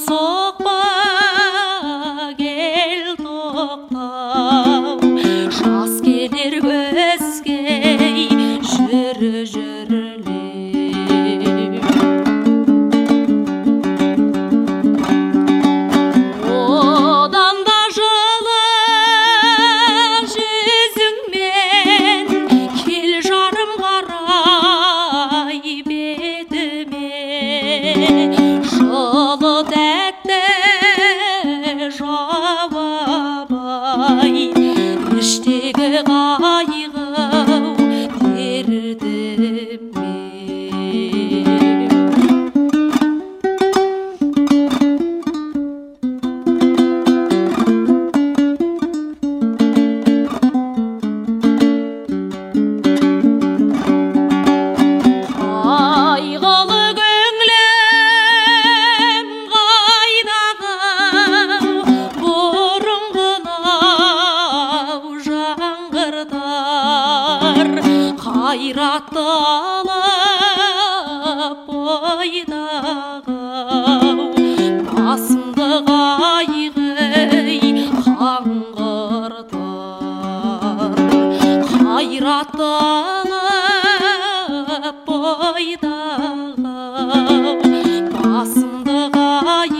соқпа кел тоқтау, жас келер көзге жүріле. Одан да жылы жүзіңмен кел жарым қарай бетіме, жылы тәтті жауап ай, іштегі қайғы дертіме. Қайғылы көңлім қайдағы бұрынғынау жаңғыртар, қайратты алып бойдағы басымды қайғы қаңғыртар, қайратты алып бойдағы басымды қайғы